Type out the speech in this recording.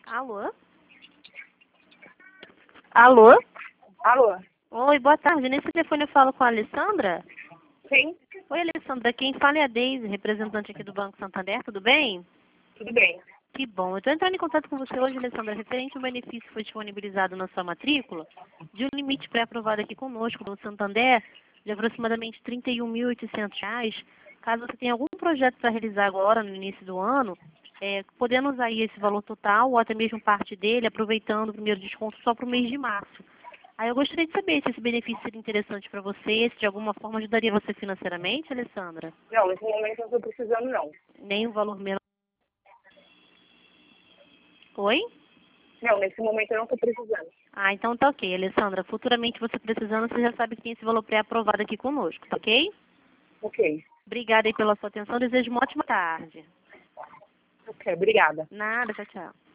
Alô? Alô? Alô? Oi, boa tarde. Nesse telefone eu falo com a Alessandra? Sim, Oi, Alessandra. Quem fala é a Deise, representante aqui do Banco Santander. Tudo bem? tudo bem. Que bom. Eu estou entrando em contato com você hoje, Alessandra, referente ao benefício que foi disponibilizado na sua matrícula, de um limite pré-aprovado aqui conosco do Santander, de aproximadamente R$ 31.800. Caso você tenha algum projeto para realizar agora, no início do ano, podendo usar aí esse valor total, ou até mesmo parte dele, aproveitando o primeiro desconto só para o mês de março. Aí eu gostaria de saber se esse benefício seria interessante para você, se de alguma forma ajudaria você financeiramente, Alessandra. Não, nesse momento eu não estou precisando, não. Nem o valor menor. Oi? Não, nesse momento eu não estou precisando. Ah, então tá ok, Alessandra. Futuramente você precisando, você já sabe que tem esse valor pré-aprovado aqui conosco, tá ok? Ok. Obrigada aí pela sua atenção. Desejo uma ótima tarde. Ok, obrigada. Nada, tchau, tchau.